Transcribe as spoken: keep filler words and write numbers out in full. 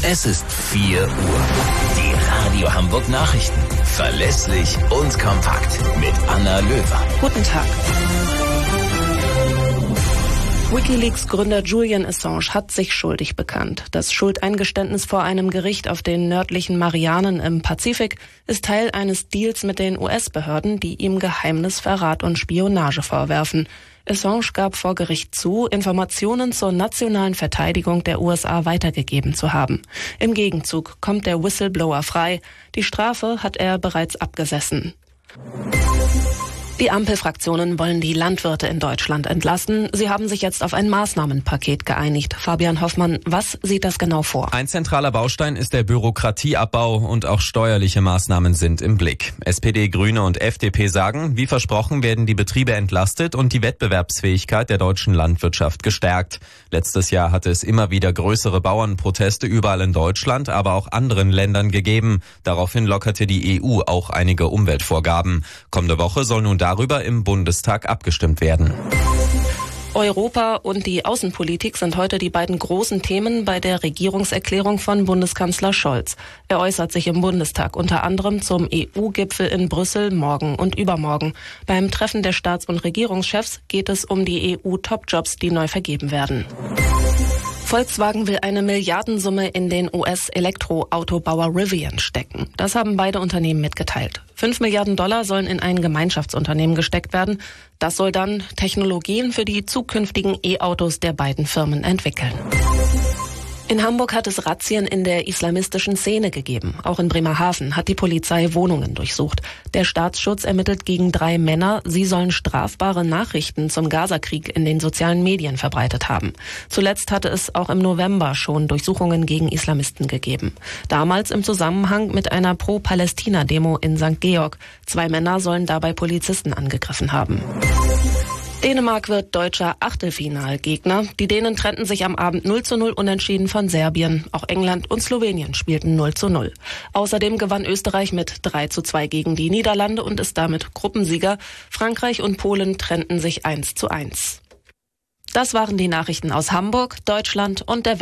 Es ist vier Uhr. Die Radio Hamburg Nachrichten. Verlässlich und kompakt mit Anna Löwer. Guten Tag. WikiLeaks-Gründer Julian Assange hat sich schuldig bekannt. Das Schuldeingeständnis vor einem Gericht auf den nördlichen Marianen im Pazifik ist Teil eines Deals mit den U S-Behörden, die ihm Geheimnisverrat und Spionage vorwerfen. Assange gab vor Gericht zu, Informationen zur nationalen Verteidigung der U S A weitergegeben zu haben. Im Gegenzug kommt der Whistleblower frei. Die Strafe hat er bereits abgesessen. Die Ampelfraktionen wollen die Landwirte in Deutschland entlasten. Sie haben sich jetzt auf ein Maßnahmenpaket geeinigt. Fabian Hoffmann, was sieht das genau vor? Ein zentraler Baustein ist der Bürokratieabbau und auch steuerliche Maßnahmen sind im Blick. S P D, Grüne und F D P sagen, wie versprochen werden die Betriebe entlastet und die Wettbewerbsfähigkeit der deutschen Landwirtschaft gestärkt. Letztes Jahr hatte es immer wieder größere Bauernproteste überall in Deutschland, aber auch anderen Ländern gegeben. Daraufhin lockerte die E U auch einige Umweltvorgaben. Kommende Woche soll nun darüber im Bundestag abgestimmt werden. Europa und die Außenpolitik sind heute die beiden großen Themen bei der Regierungserklärung von Bundeskanzler Scholz. Er äußert sich im Bundestag unter anderem zum E U-Gipfel in Brüssel morgen und übermorgen. Beim Treffen der Staats- und Regierungschefs geht es um die E U-Top-Jobs, die neu vergeben werden. Volkswagen will eine Milliardensumme in den U S-Elektroautobauer Rivian stecken. Das haben beide Unternehmen mitgeteilt. Fünf Milliarden Dollar sollen in ein Gemeinschaftsunternehmen gesteckt werden. Das soll dann Technologien für die zukünftigen E-Autos der beiden Firmen entwickeln. In Hamburg hat es Razzien in der islamistischen Szene gegeben. Auch in Bremerhaven hat die Polizei Wohnungen durchsucht. Der Staatsschutz ermittelt gegen drei Männer. Sie sollen strafbare Nachrichten zum Gazakrieg in den sozialen Medien verbreitet haben. Zuletzt hatte es auch im November schon Durchsuchungen gegen Islamisten gegeben. Damals im Zusammenhang mit einer Pro-Palästina-Demo in Sankt Georg. Zwei Männer sollen dabei Polizisten angegriffen haben. Dänemark wird deutscher Achtelfinalgegner. Die Dänen trennten sich am Abend null zu null unentschieden von Serbien. Auch England und Slowenien spielten null zu null. Außerdem gewann Österreich mit drei zu zwei gegen die Niederlande und ist damit Gruppensieger. Frankreich und Polen trennten sich eins zu eins. Das waren die Nachrichten aus Hamburg, Deutschland und der Welt.